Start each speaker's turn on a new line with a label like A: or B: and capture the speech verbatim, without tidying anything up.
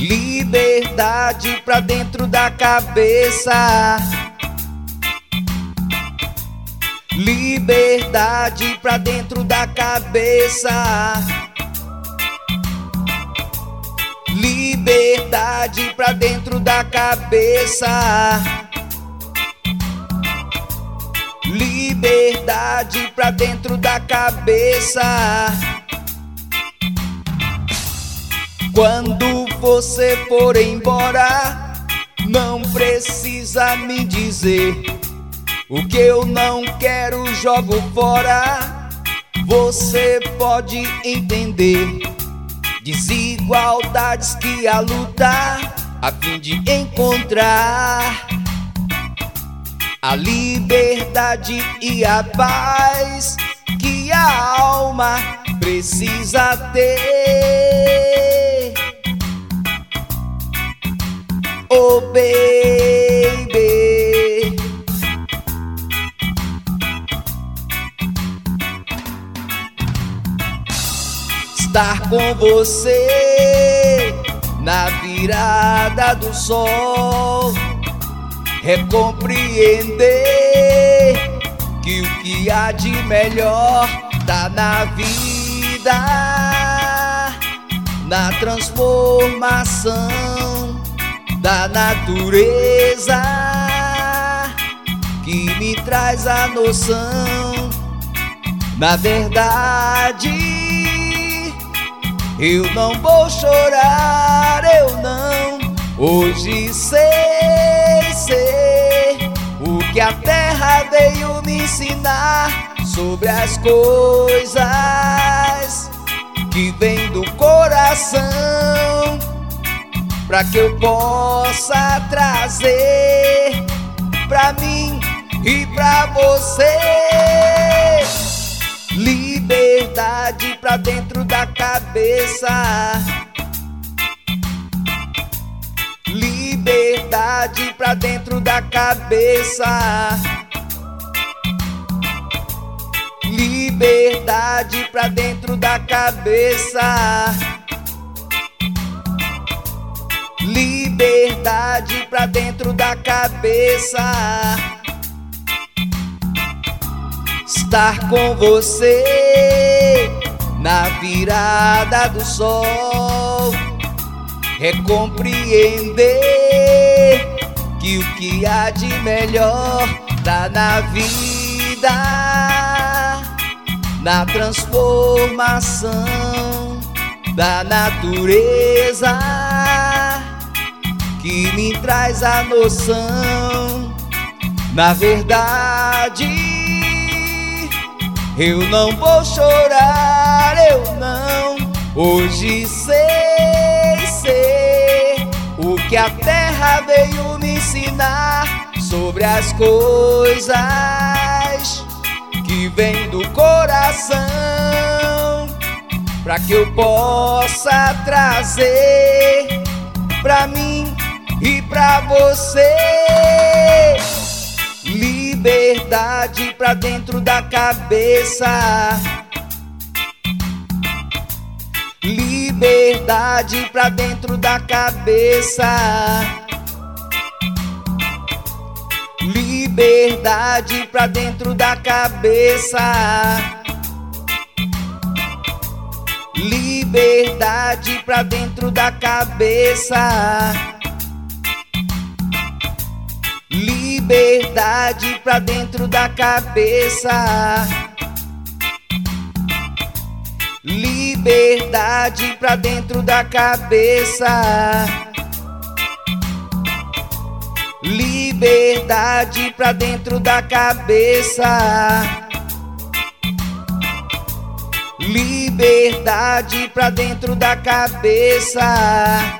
A: Liberdade pra dentro da cabeça. Liberdade pra dentro da cabeça. Liberdade pra dentro da cabeça. Liberdade pra dentro da cabeça. Quando você for embora, não precisa me dizer o que eu não quero, jogo fora. Você pode entender desigualdades que a luta a fim de encontrar a liberdade e a paz que a alma precisa ter. Oh baby, estar com você na virada do sol é compreender que o que há de melhor tá na vida, na transformação da natureza, que me traz a noção. Na verdade, eu não vou chorar, eu não. Hoje sei, sei o que a terra veio me ensinar sobre as coisas que vêm do coração, pra que eu possa trazer pra mim e pra você. Liberdade pra dentro da cabeça. Liberdade pra dentro da cabeça. Liberdade pra dentro da cabeça. Liberdade pra dentro da cabeça. Estar com você na virada do sol é compreender que o que há de melhor tá na vida, na transformação da natureza, que me traz a noção. Na verdade, eu não vou chorar, eu não. Hoje sei, sei o que a terra veio me ensinar sobre as coisas que vêm do coração, pra que eu possa trazer pra mim e pra você. Liberdade pra dentro da cabeça. Liberdade pra dentro da cabeça. Liberdade pra dentro da cabeça. Liberdade pra dentro da cabeça. Liberdade pra dentro da cabeça. Liberdade pra dentro da cabeça. Liberdade pra dentro da cabeça. Liberdade pra dentro da cabeça.